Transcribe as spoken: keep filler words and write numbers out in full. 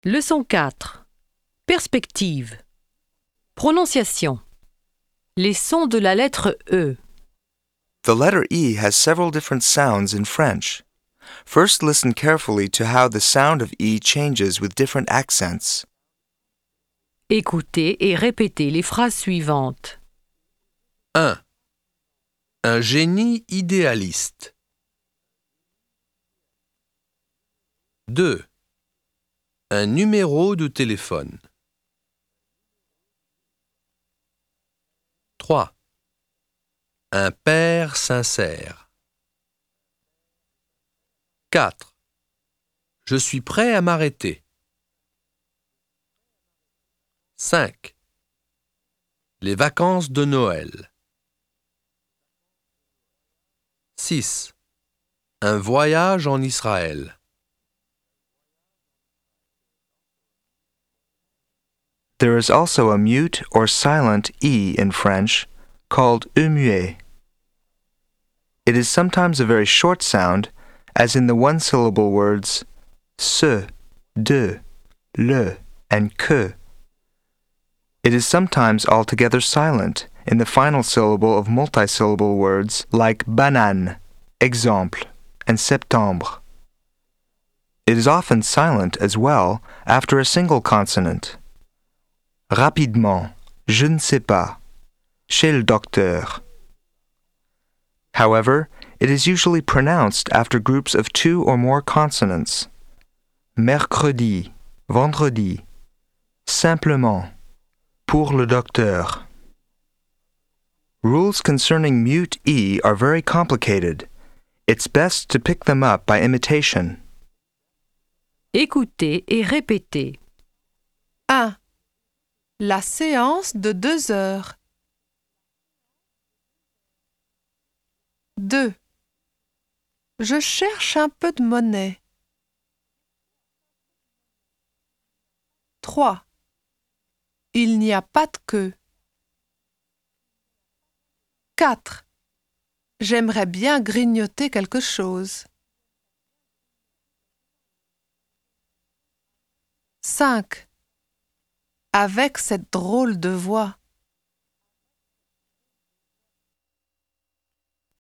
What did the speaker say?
Leçon quatre. Perspective. Prononciation. Les sons de la lettre E. The letter E has several different sounds in French. First, listen carefully to how the sound of E changes with different accents. Écoutez et répétez les phrases suivantes. un. Un génie idéaliste. deux. Un numéro de téléphone. trois. Un père sincère. quatre. Je suis prêt à m'arrêter. cinq. Les vacances de Noël. six. Un voyage en Israël. There is also a mute or silent E in French called E muet. It is sometimes a very short sound, as in the one-syllable words se, de, le, and que. It is sometimes altogether silent in the final syllable of multisyllable words like banane, exemple, and septembre. It is often silent as well after a single consonant. Rapidement, je ne sais pas, chez le docteur. However, it is usually pronounced after groups of two or more consonants. Mercredi, vendredi, simplement, pour le docteur. Rules concerning mute E are very complicated. It's best to pick them up by imitation. Écoutez et répétez. un. La séance de deux heures. deux. Je cherche un peu de monnaie. trois. Il n'y a pas de queue. quatre. J'aimerais bien grignoter quelque chose. cinq. Avec cette drôle de voix.